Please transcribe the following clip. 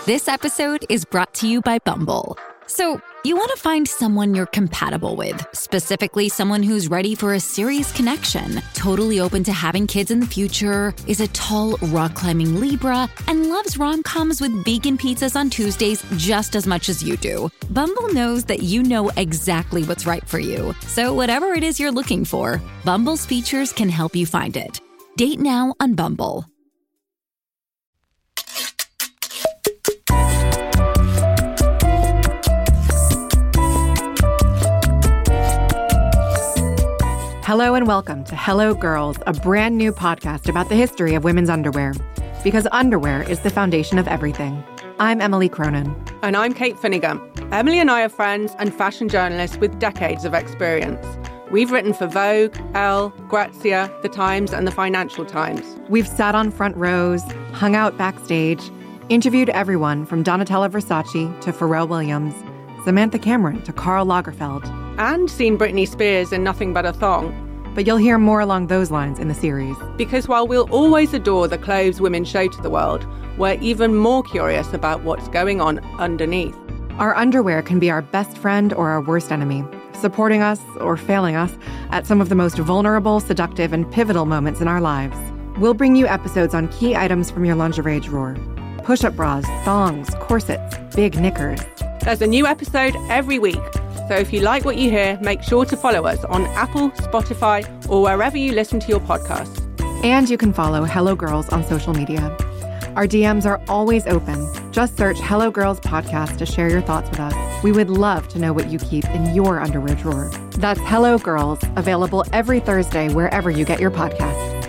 This episode is brought to you by Bumble. So, you want to find someone you're compatible with, specifically someone who's ready for a serious connection, totally open to having kids in the future, is a tall, rock-climbing Libra, and loves rom-coms with vegan pizzas on Tuesdays just as much as you do. Bumble knows that you know exactly what's right for you. So whatever it is you're looking for, Bumble's features can help you find it. Date now on Bumble. Hello and welcome to Hello Girls, a brand new podcast about the history of women's underwear. Because underwear is the foundation of everything. I'm Emily Cronin. And I'm Kate Finnegan. Emily and I are friends and fashion journalists with decades of experience. We've written for Vogue, Elle, Grazia, The Times, and The Financial Times. We've sat on front rows, hung out backstage, interviewed everyone from Donatella Versace to Pharrell Williams, Samantha Cameron to Karl Lagerfeld. And seen Britney Spears in Nothing But a Thong. But you'll hear more along those lines in the series. Because while we'll always adore the clothes women show to the world, we're even more curious about what's going on underneath. Our underwear can be our best friend or our worst enemy, supporting us or failing us at some of the most vulnerable, seductive, and pivotal moments in our lives. We'll bring you episodes on key items from your lingerie drawer. Push-up bras, thongs, corsets, big knickers. There's a new episode every week. So if you like what you hear, make sure to follow us on Apple, Spotify, or wherever you listen to your podcasts. And you can follow Hello Girls on social media. Our DMs are always open. Just search Hello Girls Podcast to share your thoughts with us. We would love to know what you keep in your underwear drawer. That's Hello Girls, available every Thursday wherever you get your podcasts.